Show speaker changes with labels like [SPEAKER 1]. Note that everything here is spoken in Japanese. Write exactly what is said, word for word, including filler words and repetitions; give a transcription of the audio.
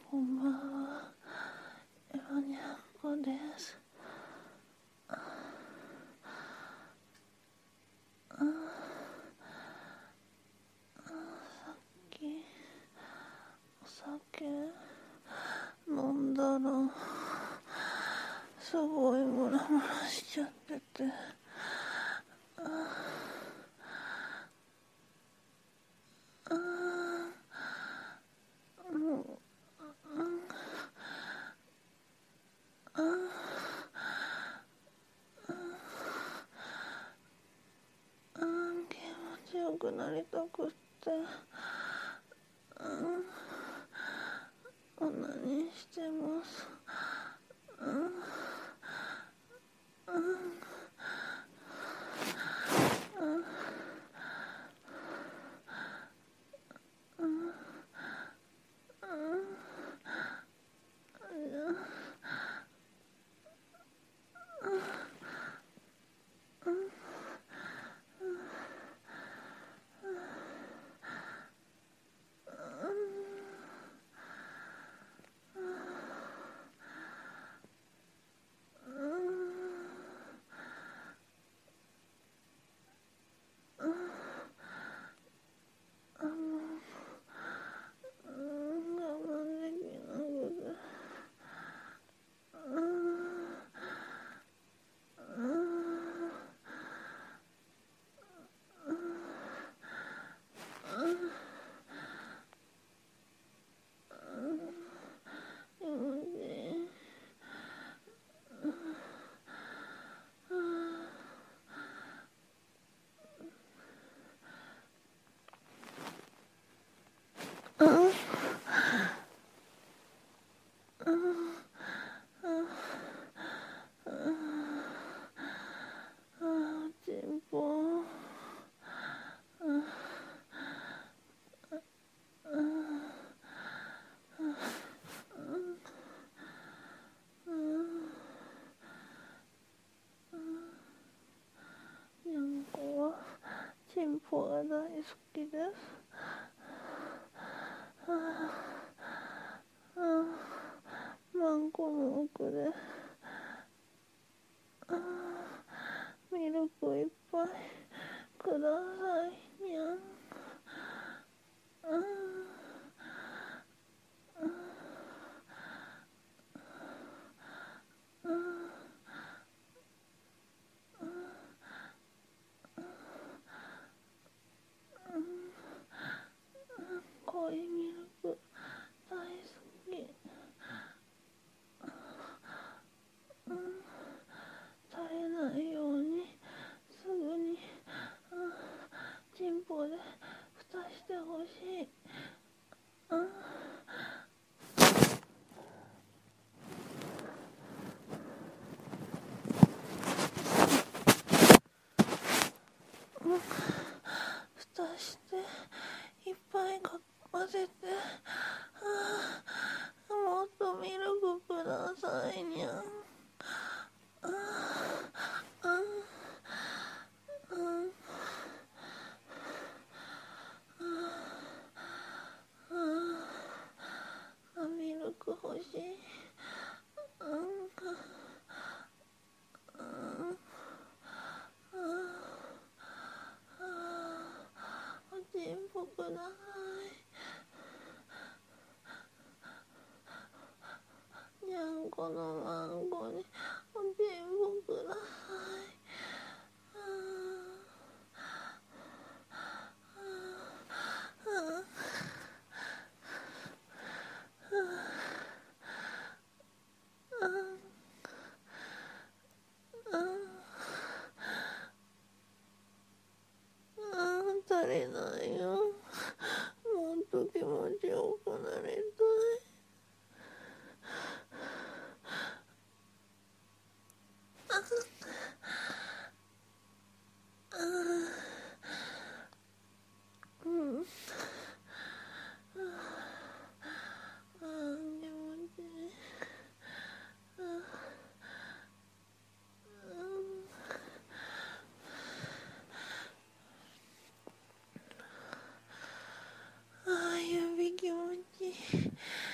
[SPEAKER 1] こんばんは、エロニャンコです。ああさっきお酒飲んだらすごいムラムラしちゃってて、ああもうああ気持ちよくなりたくってオナニーしてます。チンポが大好きです。はあ、はあ、マンコの奥で、ああ、ミルクいっぱいくださいにゃん。ああ濃いミルク大好き。うん、垂れないようにすぐに、うん、チンポで蓋してほしい。うん、うん、蓋していっぱいか混ぜて、ああ、もっとミルクくださいにゃん。ああ、うんうんあ、ミルク欲しい。うん、うん、おちんぽください。にゃんこのマンコにおちんぽください。足りないよ。もっと気持ちよくなりたい。うん。ああ、気持ちいい。ああ、指気持ちいい。